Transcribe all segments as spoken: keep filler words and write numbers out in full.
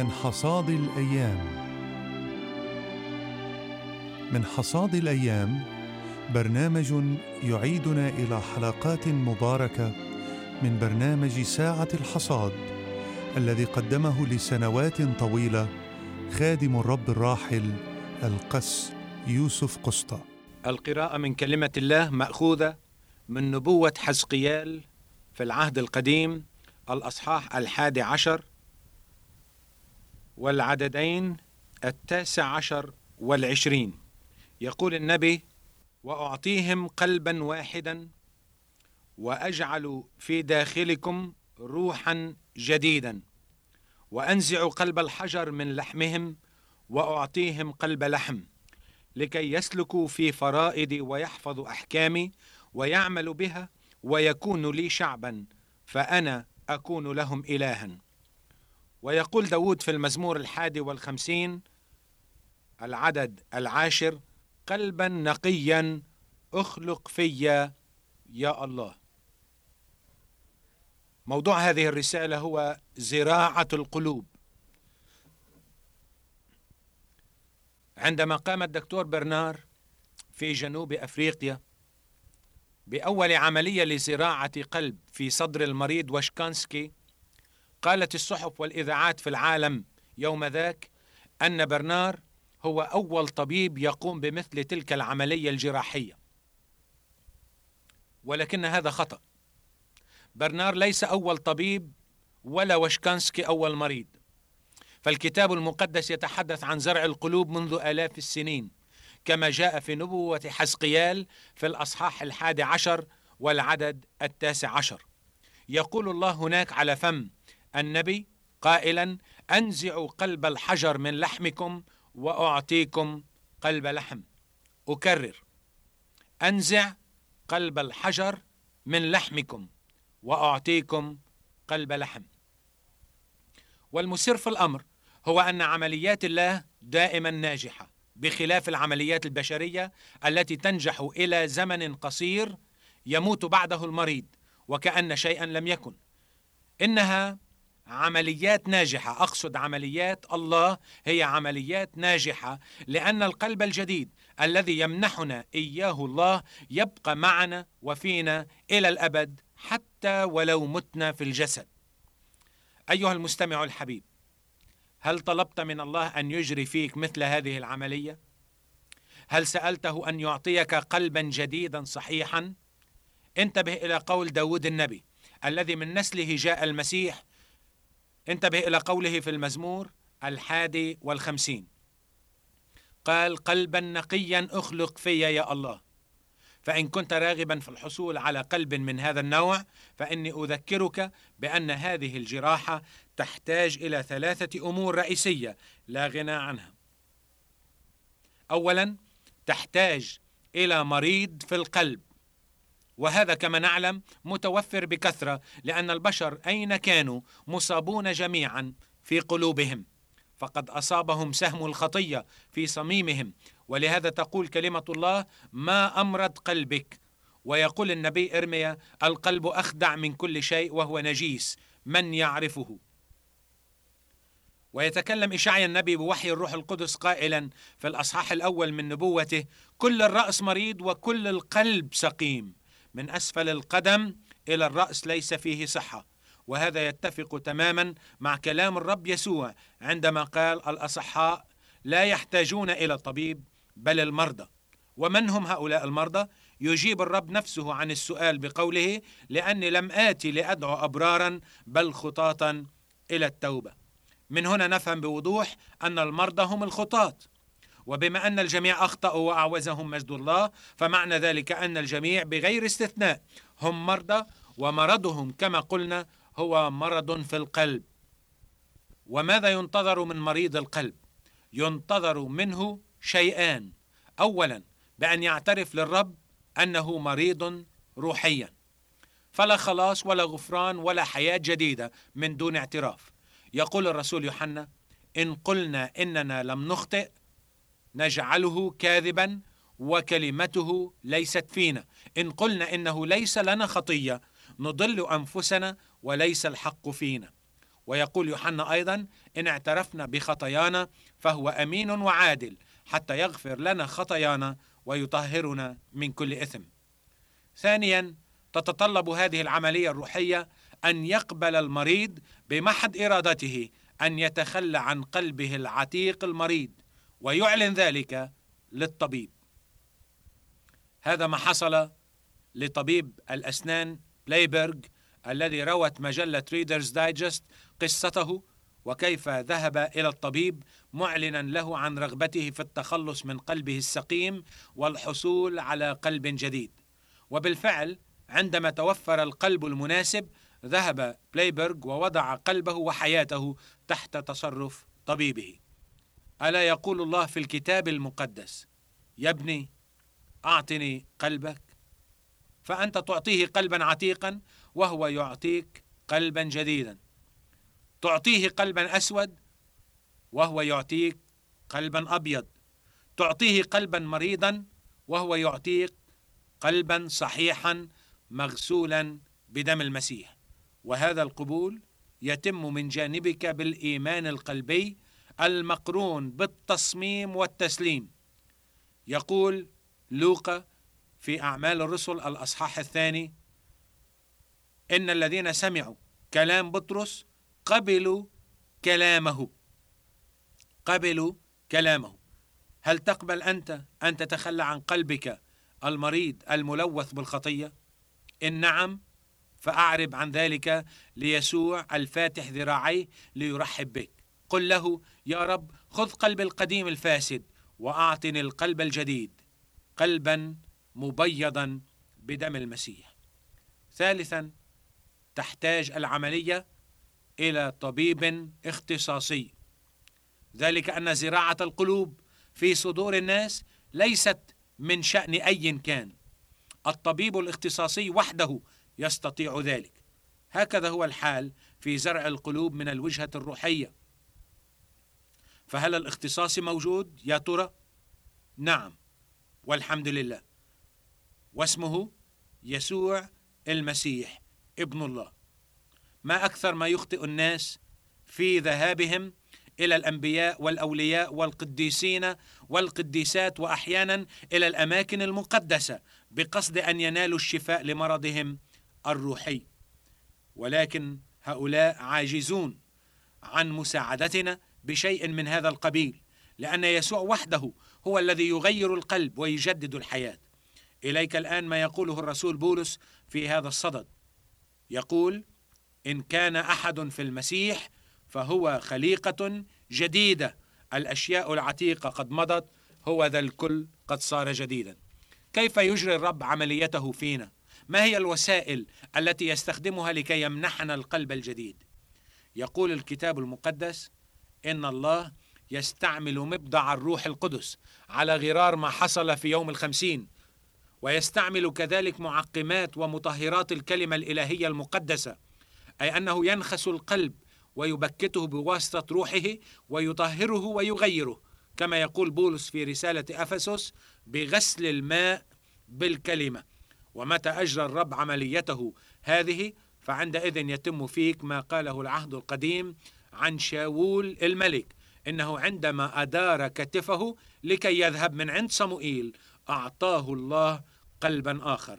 من حصاد الأيام. من حصاد الأيام برنامج يعيدنا إلى حلقات مباركة من برنامج ساعة الحصاد الذي قدمه لسنوات طويلة خادم الرب الراحل القس يوسف قسطى. القراءة من كلمة الله مأخوذة من نبوة حزقيال في العهد القديم الأصحاح الحادي عشر والعددين التاسع عشر والعشرين. يقول النبي: وأعطيهم قلبا واحدا وأجعل في داخلكم روحا جديدا وأنزع قلب الحجر من لحمهم وأعطيهم قلب لحم لكي يسلكوا في فرائدي ويحفظوا أحكامي ويعملوا بها ويكونوا لي شعبا فأنا أكون لهم إلها. ويقول داود في المزمور الحادي والخمسين العدد العاشر: قلبا نقيا أخلق فيا يا الله. موضوع هذه الرسالة هو زراعة القلوب. عندما قام الدكتور برنار في جنوب أفريقيا بأول عملية لزراعة قلب في صدر المريض وشكانسكي، قالت الصحف والإذاعات في العالم يوم ذاك أن برنار هو أول طبيب يقوم بمثل تلك العملية الجراحية، ولكن هذا خطأ. برنار ليس أول طبيب ولا وشكانسكي أول مريض، فالكتاب المقدس يتحدث عن زرع القلوب منذ آلاف السنين كما جاء في نبوة حزقيال في الأصحاح الحادي عشر والعدد التاسع عشر. يقول الله هناك على فم النبي قائلا: أنزع قلب الحجر من لحمكم وأعطيكم قلب لحم. أكرر: أنزع قلب الحجر من لحمكم وأعطيكم قلب لحم. والمسر في الأمر هو أن عمليات الله دائما ناجحة بخلاف العمليات البشرية التي تنجح إلى زمن قصير يموت بعده المريض وكأن شيئا لم يكن. إنها عمليات ناجحة، أقصد عمليات الله هي عمليات ناجحة لأن القلب الجديد الذي يمنحنا إياه الله يبقى معنا وفينا إلى الأبد حتى ولو متنا في الجسد. أيها المستمع الحبيب، هل طلبت من الله أن يجري فيك مثل هذه العملية؟ هل سألته أن يعطيك قلبا جديدا صحيحا؟ انتبه إلى قول داود النبي الذي من نسله جاء المسيح. انتبه إلى قوله في المزمور الحادي والخمسين، قال: قلبا نقيا أخلق في يا الله. فإن كنت راغبا في الحصول على قلب من هذا النوع فإني أذكرك بأن هذه الجراحة تحتاج إلى ثلاثة أمور رئيسية لا غنى عنها. أولا، تحتاج إلى مريض في القلب، وهذا كما نعلم متوفر بكثرة لأن البشر أين كانوا مصابون جميعا في قلوبهم، فقد أصابهم سهم الخطية في صميمهم. ولهذا تقول كلمة الله: ما أمرض قلبك. ويقول النبي إرميا: القلب أخدع من كل شيء وهو نجيس، من يعرفه؟ ويتكلم إشعيا النبي بوحي الروح القدس قائلا في الأصحاح الأول من نبوته: كل الرأس مريض وكل القلب سقيم، من أسفل القدم إلى الرأس ليس فيه صحة. وهذا يتفق تماما مع كلام الرب يسوع عندما قال: الأصحاء لا يحتاجون إلى طبيب بل المرضى. ومن هم هؤلاء المرضى؟ يجيب الرب نفسه عن السؤال بقوله: لأني لم آتي لأدعو أبرارا بل خطاطا إلى التوبة. من هنا نفهم بوضوح أن المرضى هم الخطاة، وبما أن الجميع أخطأوا وأعوزهم مجد الله فمعنى ذلك أن الجميع بغير استثناء هم مرضى، ومرضهم كما قلنا هو مرض في القلب. وماذا ينتظر من مريض القلب؟ ينتظر منه شيئان: أولا، بأن يعترف للرب أنه مريض روحيا، فلا خلاص ولا غفران ولا حياة جديدة من دون اعتراف. يقول الرسول يوحنا: إن قلنا إننا لم نخطئ نجعله كاذبا وكلمته ليست فينا. إن قلنا إنه ليس لنا خطية نضل أنفسنا وليس الحق فينا. ويقول يوحنا أيضا: إن اعترفنا بخطايانا فهو أمين وعادل حتى يغفر لنا خطايانا ويطهرنا من كل إثم. ثانيا، تتطلب هذه العملية الروحية أن يقبل المريض بمحض إرادته أن يتخلى عن قلبه العتيق المريض ويعلن ذلك للطبيب. هذا ما حصل لطبيب الأسنان بلايبرغ الذي روت مجلة ريدرز دايجست قصته وكيف ذهب إلى الطبيب معلنا له عن رغبته في التخلص من قلبه السقيم والحصول على قلب جديد. وبالفعل عندما توفر القلب المناسب ذهب بلايبرغ ووضع قلبه وحياته تحت تصرف طبيبه. ألا يقول الله في الكتاب المقدس: يا ابني أعطني قلبك؟ فأنت تعطيه قلبا عتيقا وهو يعطيك قلبا جديدا. تعطيه قلبا أسود وهو يعطيك قلبا أبيض. تعطيه قلبا مريضا وهو يعطيك قلبا صحيحا مغسولا بدم المسيح. وهذا القبول يتم من جانبك بالإيمان القلبي المقرون بالتصميم والتسليم. يقول لوقا في أعمال الرسل الأصحاح الثاني: إن الذين سمعوا كلام بطرس قبلوا كلامه. قبلوا كلامه. هل تقبل أنت أن تتخلى عن قلبك المريض الملوث بالخطية؟ إن نعم، فأعرب عن ذلك ليسوع الفاتح ذراعيه ليرحب بك. قل له: يا رب، خذ قلبي القديم الفاسد وأعطني القلب الجديد، قلبا مبيضا بدم المسيح. ثالثا، تحتاج العملية إلى طبيب اختصاصي، ذلك أن زراعة القلوب في صدور الناس ليست من شأن أي كان. الطبيب الاختصاصي وحده يستطيع ذلك. هكذا هو الحال في زرع القلوب من الوجهة الروحية. فهل الاختصاص موجود يا ترى؟ نعم، والحمد لله، واسمه يسوع المسيح ابن الله. ما أكثر ما يخطئ الناس في ذهابهم إلى الأنبياء والأولياء والقديسين والقديسات وأحيانا إلى الأماكن المقدسة بقصد أن ينالوا الشفاء لمرضهم الروحي، ولكن هؤلاء عاجزون عن مساعدتنا بشيء من هذا القبيل، لأن يسوع وحده هو الذي يغير القلب ويجدد الحياة. إليك الآن ما يقوله الرسول بولس في هذا الصدد. يقول: إن كان أحد في المسيح فهو خليقة جديدة، الأشياء العتيقة قد مضت، هو ذا الكل قد صار جديدا. كيف يجري الرب عمليته فينا؟ ما هي الوسائل التي يستخدمها لكي يمنحنا القلب الجديد؟ يقول الكتاب المقدس: إن الله يستعمل مبدع الروح القدس على غرار ما حصل في يوم الخمسين، ويستعمل كذلك معقمات ومطهرات الكلمة الإلهية المقدسة، أي أنه ينخس القلب ويبكته بواسطة روحه ويطهره ويغيره، كما يقول بولس في رسالة أفسس: بغسل الماء بالكلمة. ومتى أجرى الرب عمليته هذه فعندئذ يتم فيك ما قاله العهد القديم عن شاول الملك، إنه عندما أدار كتفه لكي يذهب من عند صموئيل أعطاه الله قلبا آخر.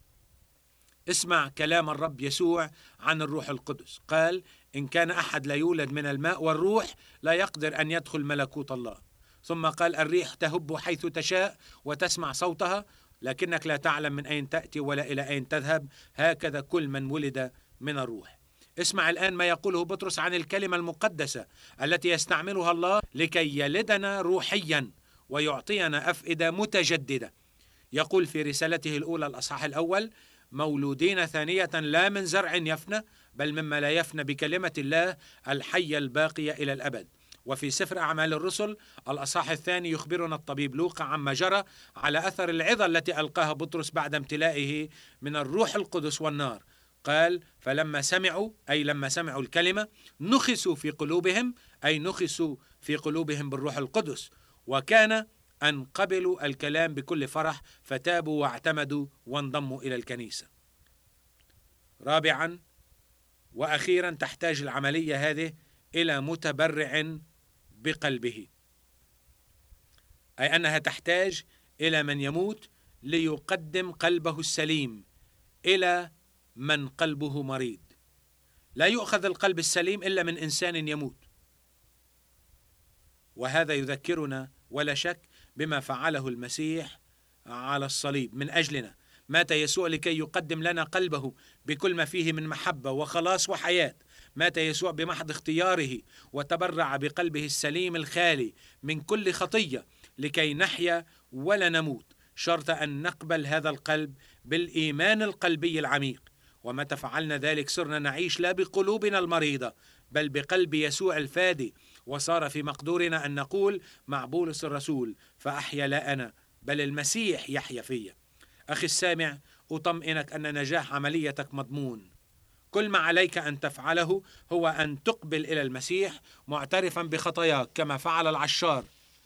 اسمع كلام الرب يسوع عن الروح القدس. قال: إن كان أحد لا يولد من الماء والروح لا يقدر أن يدخل ملكوت الله. ثم قال: الريح تهب حيث تشاء وتسمع صوتها لكنك لا تعلم من أين تأتي ولا إلى أين تذهب، هكذا كل من ولد من الروح. اسمع الآن ما يقوله بطرس عن الكلمة المقدسة التي يستعملها الله لكي يلدنا روحيا ويعطينا أفئدة متجددة. يقول في رسالته الأولى الأصحاح الأول: مولودين ثانية لا من زرع يفنى بل مما لا يفنى بكلمة الله الحية الباقية إلى الأبد. وفي سفر أعمال الرسل الأصحاح الثاني يخبرنا الطبيب لوقا عما جرى على أثر العظة التي ألقاها بطرس بعد امتلائه من الروح القدس والنار. قال: فلما سمعوا، أي لما سمعوا الكلمة، نخسوا في قلوبهم، أي نخسوا في قلوبهم بالروح القدس، وكان أن قبلوا الكلام بكل فرح فتابوا واعتمدوا وانضموا إلى الكنيسة. رابعا، وأخيرا تحتاج العملية هذه إلى متبرع بقلبه، أي أنها تحتاج إلى من يموت ليقدم قلبه السليم إلى من قلبه مريض. لا يؤخذ القلب السليم إلا من إنسان يموت. وهذا يذكرنا ولا شك بما فعله المسيح على الصليب من أجلنا. مات يسوع لكي يقدم لنا قلبه بكل ما فيه من محبة وخلاص وحياة. مات يسوع بمحض اختياره وتبرع بقلبه السليم الخالي من كل خطية لكي نحيا ولا نموت، شرط أن نقبل هذا القلب بالإيمان القلبي العميق. ومتى فعلنا ذلك صرنا نعيش لا بقلوبنا المريضة بل بقلب يسوع الفادي، وصار في مقدورنا أن نقول مع بولس الرسول: فأحيا لا أنا بل المسيح يحيا فيا. أخي السامع، أطمئنك أن نجاح عمليتك مضمون. كل ما عليك أن تفعله هو أن تقبل إلى المسيح معترفا بخطاياك كما فعل العشار،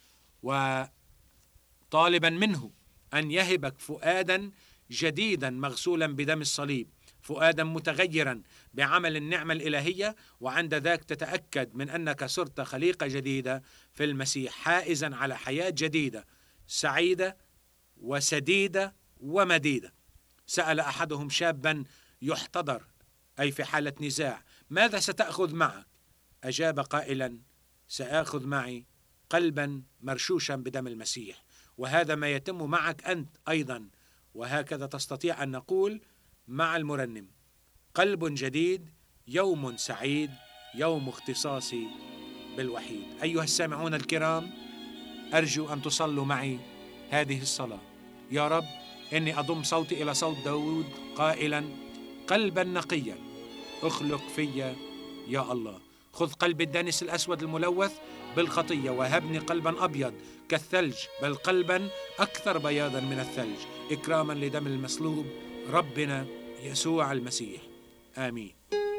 وطالبا منه أن يهبك فؤادا جديدا مغسولا بدم الصليب، فؤادا متغيرا بعمل النعمة الإلهية. وعند ذاك تتأكد من أنك صرت خليقة جديدة في المسيح، حائزا على حياة جديدة سعيدة وسديدة ومديدة. سأل أحدهم شابا يحتضر، أي في حالة نزاع: ماذا ستأخذ معك؟ أجاب قائلا: سأخذ معي قلبا مرشوشا بدم المسيح. وهذا ما يتم معك أنت أيضا. وهكذا تستطيع أن نقول مع المرنم: قلب جديد، يوم سعيد، يوم اختصاصي بالوحيد. أيها السامعون الكرام، أرجو أن تصلوا معي هذه الصلاة: يا رب، إني أضم صوتي إلى صوت داود قائلا: قلبا نقيا اخلق فيا يا الله. خذ قلب الدانس الأسود الملوث بالخطية وهبني قلبا أبيض كالثلج، بل قلبا أكثر بياضا من الثلج، إكراما لدم المصلوب ربنا يسوع المسيح. آمين.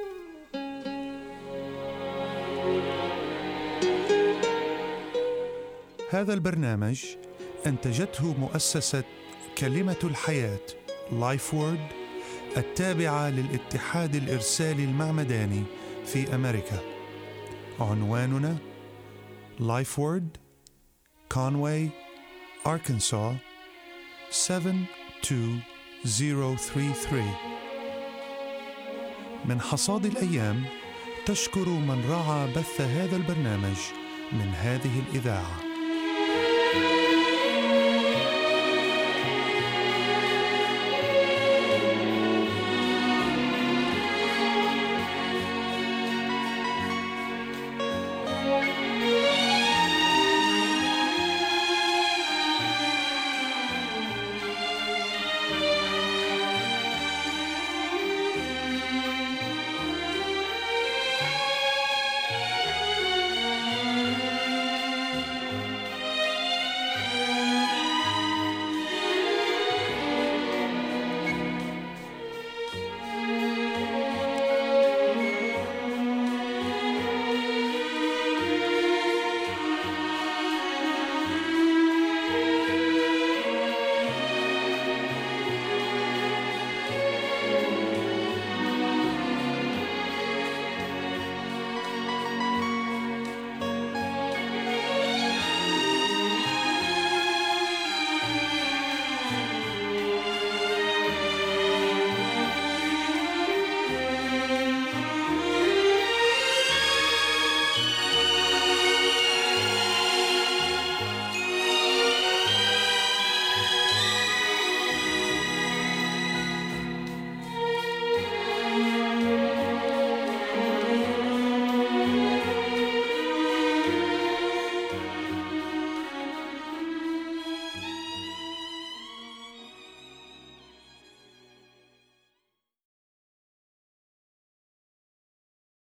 هذا البرنامج أنتجته مؤسسة كلمة الحياة لايف وورد التابعة للاتحاد الإرسالي المعمداني في أمريكا. عنواننا لايف وورد، كونواي، أركنسا سبعة اثنين صفر ثلاثة ثلاثة. من حصاد الأيام تشكر من رعى بث هذا البرنامج من هذه الإذاعة.